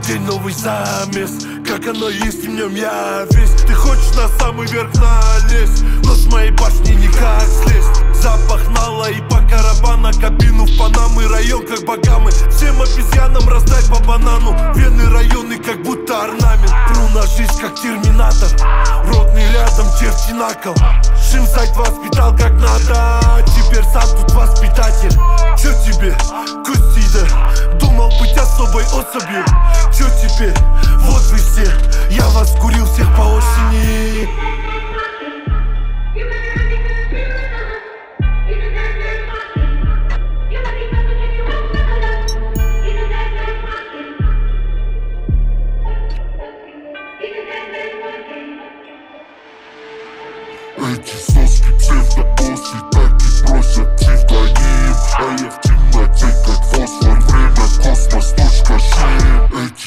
день новый замес, как оно есть, в нем я весь. Ты хочешь на самый верх налезть, но с моей башни никак слезть. Запах нала и по карабана, кабину в Панамы, район как Багамы. Всем обезьянам раздать по банану, вены районы как будто орнамент. Пру на жизнь как терминатор, родный рядом, черти на кол. Шимсайт воспитал как надо, теперь сам тут воспитатель. Чё тебе, Кустида, думал быть особой особью? Чё теперь, вот вы все, я вас курил всех по осени. Эти соски псевдобоссы так и просят псевдоним. А я в темноте как фосфор, время космос.жим. Эти